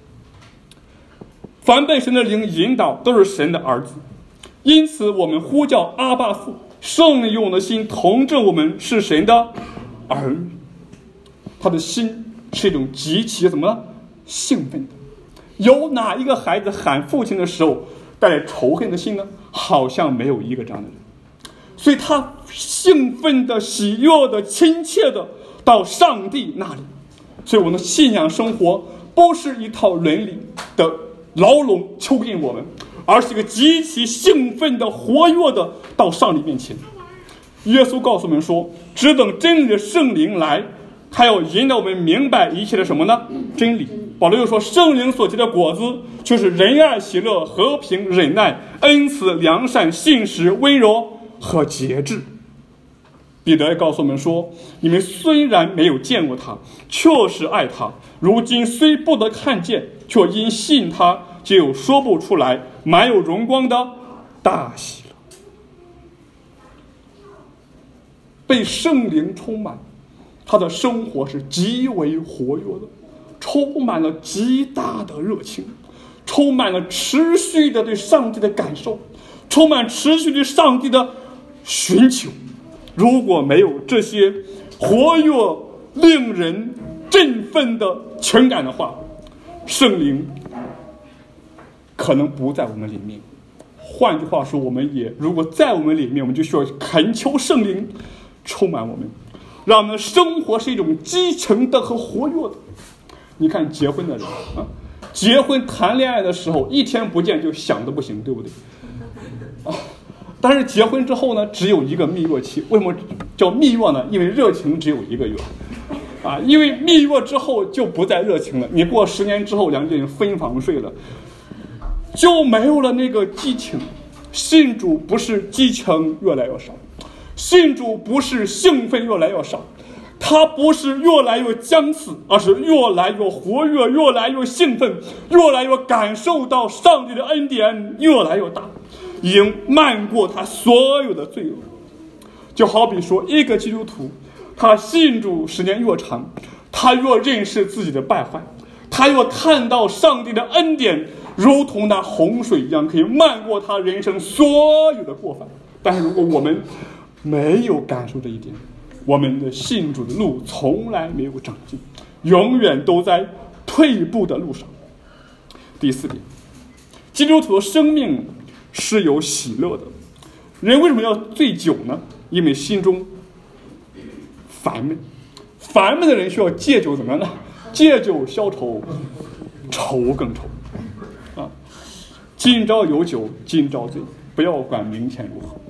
凡被神的灵引导都是神的儿子，因此我们呼叫阿爸父，圣灵用我们的心同证我们是神的儿女。他的心是一种极其怎么了兴奋的。有哪一个孩子喊父亲的时候带着仇恨的心呢？好像没有一个这样的人。所以他兴奋的、喜悦的、亲切的到上帝那里。所以我们的信仰生活不是一套伦理的牢笼囚禁我们，而是一个极其兴奋的、活跃的到上帝面前。耶稣告诉我们说，只等真理的圣灵来，他要引导我们明白一切的什么呢？真理。保罗又说，圣灵所结的果子就是仁爱、喜乐、和平、忍耐、恩慈、良善、信实、温柔和节制。彼得也告诉我们说，你们虽然没有见过他，确实爱他，如今虽不得看见，却因信他，就有说不出来满有荣光的大喜了。被圣灵充满，他的生活是极为活跃的，充满了极大的热情，充满了持续的对上帝的感受，充满持续对上帝的寻求。如果没有这些活跃令人振奋的情感的话，圣灵可能不在我们里面。换句话说，我们也如果在我们里面，我们就需要恳求圣灵充满我们，让我们的生活是一种激情的和活跃的。你看结婚的人啊，结婚谈恋爱的时候一天不见就想得不行，对不对啊？但是结婚之后呢，只有一个蜜月期。为什么叫蜜月呢？因为热情只有1个月啊，因为蜜月之后就不再热情了。你过10年之后，两个人分房睡了，就没有了那个激情。信主不是激情越来越少，信主不是兴奋越来越少，它不是越来越僵死，而是越来越活跃，越来越兴奋，越来越感受到上帝的恩典越来越大，已经漫过他所有的罪恶。 就好比说，一个基督徒，他信主时间越长，他越认识自己的败坏，他越看到上帝的恩典如同那洪水一样，可以漫过他人生所有的过犯。但是如果我们没有感受这一点，我们的信主的路从来没有长进，永远都在退步的路上。第4点，基督徒的生命是有喜乐的。人为什么要醉酒呢？因为心中烦闷。烦闷的人需要戒酒，怎么样呢？戒酒消愁，愁更愁啊！今朝有酒今朝醉，不要管明天如何。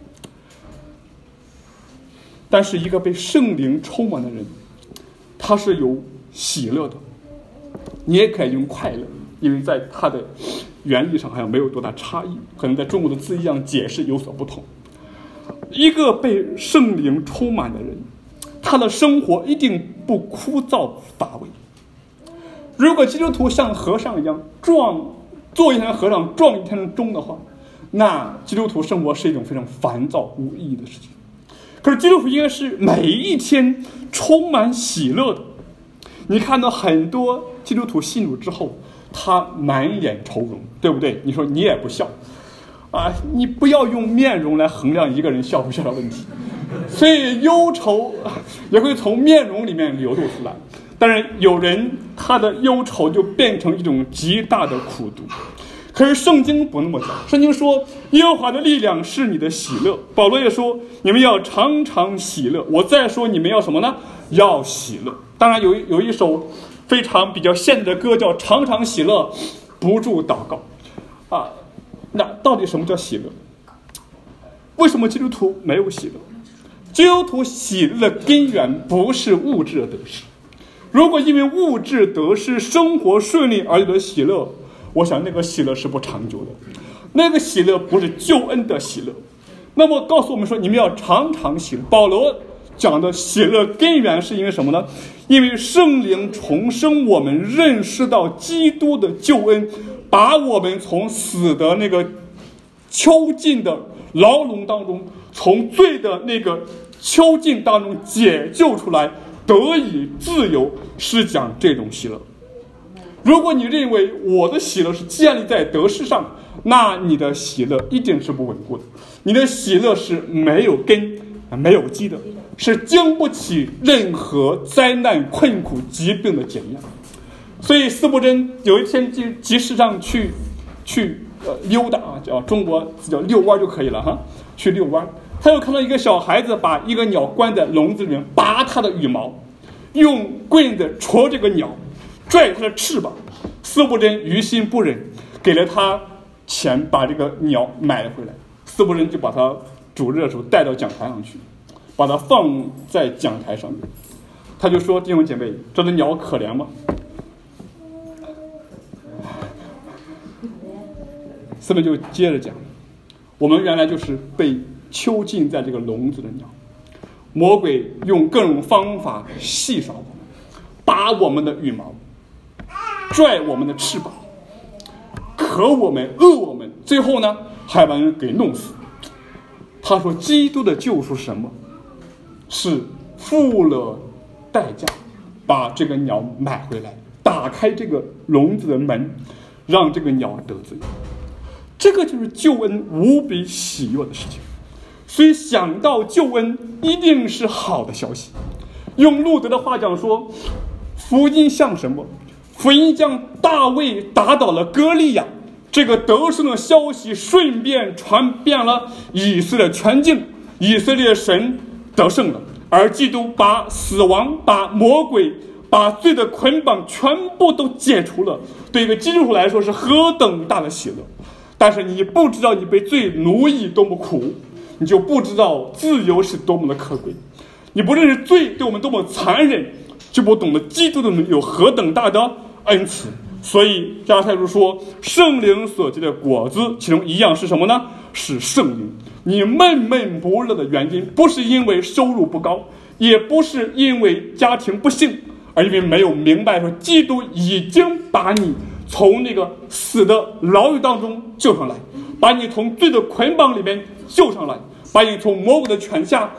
但是一个被圣灵充满的人，他是有喜乐的。你也可以用快乐，因为在他的原意上好像没有多大差异，可能在中国的字义上解释有所不同。一个被圣灵充满的人，他的生活一定不枯燥乏味。如果基督徒像和尚一样做一天和尚撞一天的钟的话，那基督徒生活是一种非常烦躁无意义的事情。可是基督徒应该是每一天充满喜乐的。你看到很多基督徒信主之后，他满脸愁容，对不对？你说你也不笑啊，你不要用面容来衡量一个人笑不笑的问题。所以忧愁也会从面容里面流露出来。当然有人他的忧愁就变成一种极大的苦毒。可是圣经不那么讲，圣经说耶和华的力量是你的喜乐。保罗也说你们要常常喜乐。我再说你们要什么呢？要喜乐。当然有一首非常比较现代的歌叫常常喜乐不住祷告啊。那到底什么叫喜乐？为什么基督徒没有喜乐？基督徒喜乐的根源不是物质的得失。如果因为物质得失生活顺利而有的喜乐，我想那个喜乐是不长久的，那个喜乐不是救恩的喜乐。那么告诉我们说你们要常常喜乐。保罗讲的喜乐根源是因为什么呢？因为圣灵重生我们，认识到基督的救恩，把我们从死的那个囚禁的牢笼当中，从罪的那个囚禁当中解救出来，得以自由，是讲这种喜乐。如果你认为我的喜乐是建立在得失上，那你的喜乐一定是不稳固的，你的喜乐是没有根没有基的，是经不起任何灾难困苦疾病的检验。所以司布真有一天集市上去溜达啊，叫中国叫遛弯就可以了哈，去遛弯。他又看到一个小孩子把一个鸟关在笼子里面，拔它的羽毛，用棍子戳这个鸟，拽它的翅膀。司布真于心不忍，给了他钱把这个鸟买了回来。司布真就把他主日的时候带到讲台上去，把它放在讲台上面。他就说：弟兄姐妹，这只鸟可怜吗？司布就接着讲，我们原来就是被囚禁在这个笼子的鸟，魔鬼用各种方法戏耍我们，拔我们的羽毛，拽我们的翅膀，渴我们，饿我们，最后呢还把人给弄死。他说基督的救赎是什么？是付了代价把这个鸟买回来，打开这个笼子的门，让这个鸟得自由。这个就是救恩无比喜悦的事情。所以想到救恩一定是好的消息。用路德的话讲说，福音像什么？福音将大卫打倒了歌利亚这个得胜的消息顺便传遍了以色列全境，以色列神得胜了，而基督把死亡、把魔鬼、把罪的捆绑全部都解除了。对一个基督徒来说是何等大的喜乐！但是你不知道你被罪奴役多么苦，你就不知道自由是多么的可贵。你不认识罪对我们多么残忍，就不懂得基督的有何等大的恩慈。所以加拉太书说，圣灵所结的果子其中一样是什么呢？是圣灵。你闷闷不乐的原因不是因为收入不高，也不是因为家庭不幸，而因为没有明白说基督已经把你从那个死的牢狱当中救上来，把你从罪的捆绑里面救上来，把你从魔鬼的权下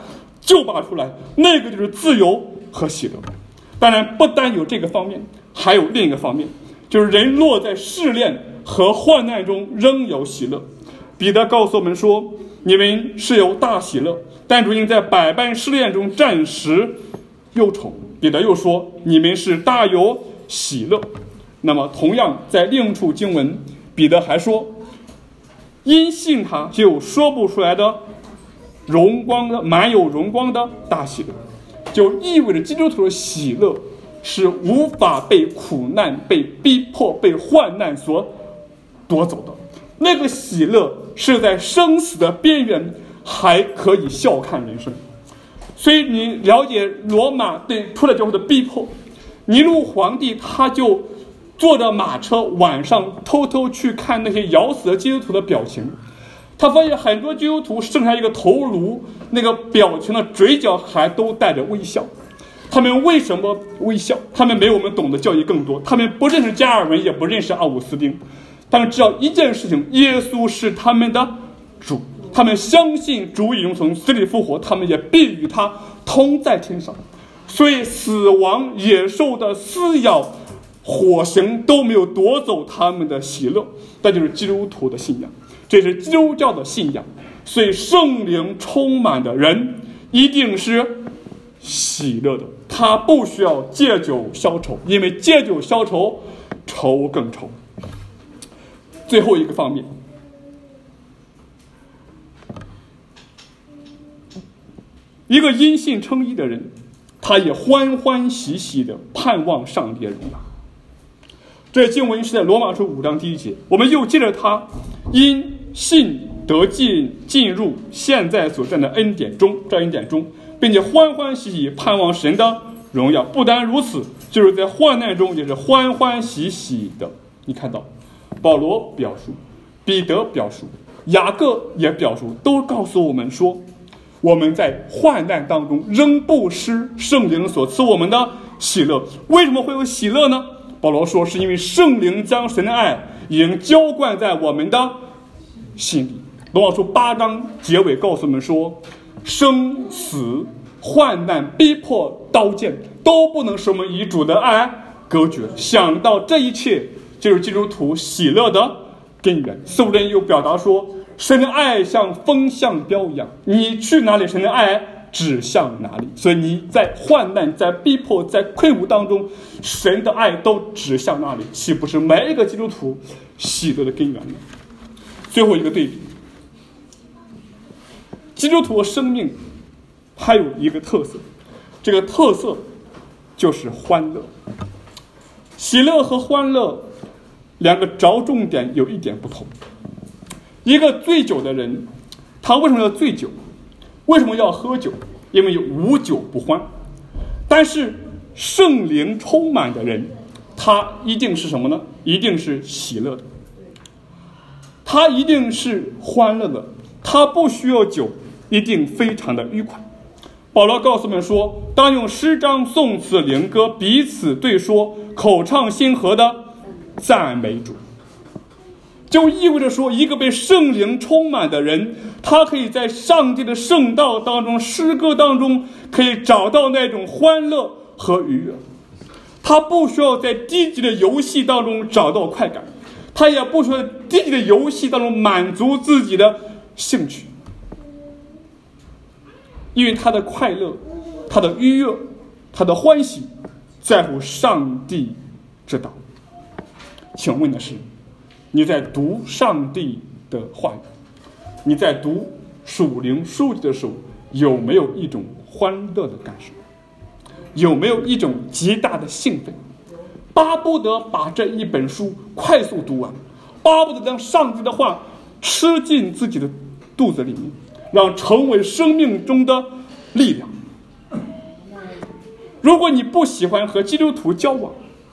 就拔出来，那个就是自由和喜乐。当然不单有这个方面，还有另一个方面，就是人落在试炼和患难中仍有喜乐。彼得告诉我们说，你们是有大喜乐，但如今在百般试炼中暂时忧愁。彼得又说，你们是大有喜乐。那么同样在另一处经文，彼得还说，因信他就有说不出来的荣光的满有荣光的大喜乐，就意味着基督徒的喜乐是无法被苦难、被逼迫、被患难所夺走的。那个喜乐是在生死的边缘还可以笑看人生。所以你了解罗马对初代教会的逼迫，尼禄皇帝他就坐着马车晚上偷偷去看那些咬死的基督徒的表情，他发现很多基督徒剩下一个头颅，那个表情的嘴角还都带着微笑。他们为什么微笑？他们没有我们懂得教义更多，他们不认识加尔文，也不认识奥古斯丁，他们知道一件事情，耶稣是他们的主，他们相信主已经从死里复活，他们也必与他同在天上。所以死亡、野兽的撕咬、火刑都没有夺走他们的喜乐。这就是基督徒的信仰，这是基督教的信仰。所以圣灵充满的人一定是喜乐的，他不需要借酒消愁，因为借酒消愁，愁更愁。最后一个方面，一个因信称义的人，他也欢欢喜喜的盼望上帝的荣耀。这经文是在罗马书5章1节，我们又接着他因信得进入现在所站的恩典中，这恩典中，并且欢欢喜喜盼望神的荣耀。不单如此，就是在患难中也是欢欢喜喜的。你看到保罗表述，彼得表述，雅各也表述，都告诉我们说，我们在患难当中仍不失圣灵所赐我们的喜乐。为什么会有喜乐呢？保罗说，是因为圣灵将神的爱已经浇灌在我们的心里。罗马书8章结尾告诉我们说，生死、患难、逼迫、刀剑都不能使我们与主的爱隔绝。想到这一切，就是基督徒喜乐的根源。四福音又表达说，神的爱像风向标一样，你去哪里，神的爱指向哪里。所以你在患难、在逼迫、在困苦当中，神的爱都指向哪里，岂不是每一个基督徒喜乐的根源呢？最后一个对比，基督徒的生命还有一个特色，这个特色就是欢乐。喜乐和欢乐两个着重点有一点不同。一个醉酒的人，他为什么要醉酒？为什么要喝酒？因为无酒不欢。但是圣灵充满的人，他一定是什么呢？一定是喜乐的，他一定是欢乐的，他不需要酒，一定非常的愉快。保罗告诉我们说，当用诗章、颂词、灵歌彼此对说，口唱心和的赞美主。就意味着说，一个被圣灵充满的人，他可以在上帝的圣道当中、诗歌当中，可以找到那种欢乐和愉悦。他不需要在低级的游戏当中找到快感，他也不需要在低级的游戏当中满足自己的兴趣，因为他的快乐、他的愉悦、他的欢喜，在乎上帝之道。请问的是，你在读上帝的话语，你在读属灵书籍的时候，有没有一种欢乐的感受？有没有一种极大的兴奋，巴不得把这一本书快速读完，巴不得将上帝的话吃进自己的肚子里面，让成为生命中的力量。如果你不喜欢和基督徒交往，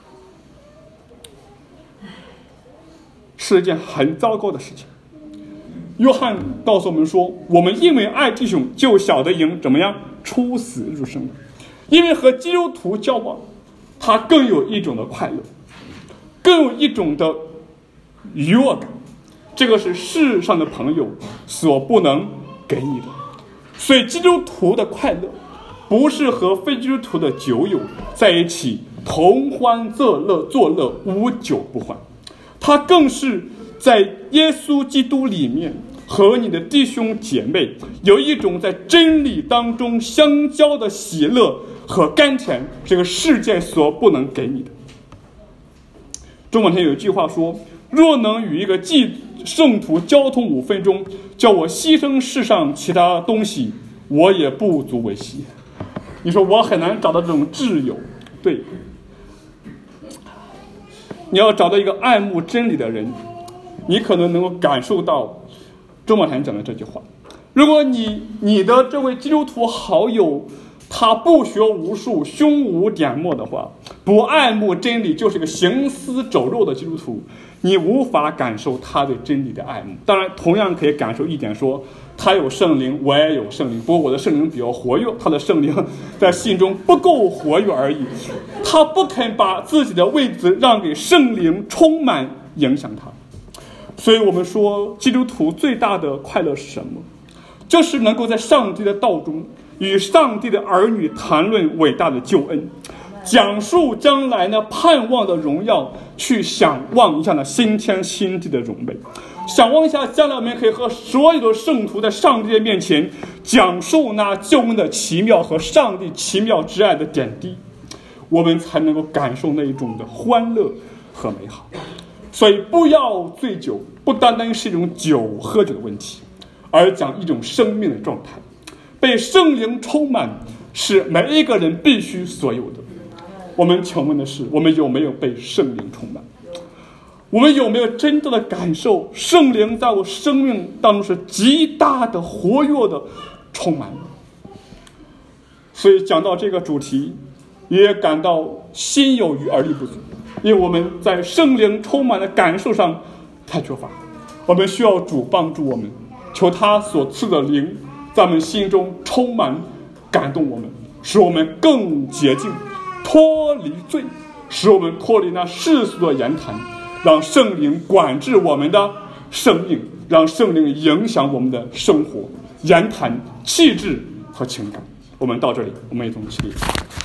是一件很糟糕的事情。约翰告诉我们说，我们因为爱弟兄，就晓得赢怎么样出死入生的。因为和基督徒交往，他更有一种的快乐，更有一种的愉悦感，这个是世上的朋友所不能给你的。 所以基督徒的快乐不是和非基督徒的酒友在一起同欢作乐无酒不欢，它更是在耶稣基督里面和你的弟兄姐妹有一种在真理当中相交的喜乐和甘甜，这个世界所不能给你的。中文天有一句话说，若能与一个圣徒交通5分钟，叫我牺牲世上其他东西，我也不足为惜。你说我很难找到这种挚友，对，你要找到一个爱慕真理的人，你可能能够感受到周茂谈讲的这句话。如果你的这位基督徒好友他不学无术，胸无点墨的话，不爱慕真理，就是个行尸走肉的基督徒，你无法感受他对真理的爱慕。当然同样可以感受一点，说他有圣灵，我也有圣灵，不过我的圣灵比较活跃，他的圣灵在心中不够活跃而已，他不肯把自己的位置让给圣灵充满影响他。所以我们说基督徒最大的快乐是什么？就是能够在上帝的道中与上帝的儿女谈论伟大的救恩，讲述将来呢盼望的荣耀，去想望一下那新天新地的荣美，想望一下将来我们可以和所有的圣徒在上帝的面前讲述那救恩的奇妙和上帝奇妙之爱的点滴，我们才能够感受那一种的欢乐和美好。所以不要醉酒，不单单是一种喝酒的问题，而讲一种生命的状态。被圣灵充满是每一个人必须所有的。我们请问的是，我们有没有被圣灵充满？我们有没有真正的感受圣灵在我生命当中是极大的活跃的充满？所以讲到这个主题，也感到心有余而力不足，因为我们在圣灵充满的感受上太缺乏。我们需要主帮助我们，求他所赐的灵在我们心中充满感动我们，使我们更洁净，脱离罪，使我们脱离那世俗的言谈，让圣灵管制我们的生命，让圣灵影响我们的生活、言谈、气质和情感。我们到这里，我们一同起立。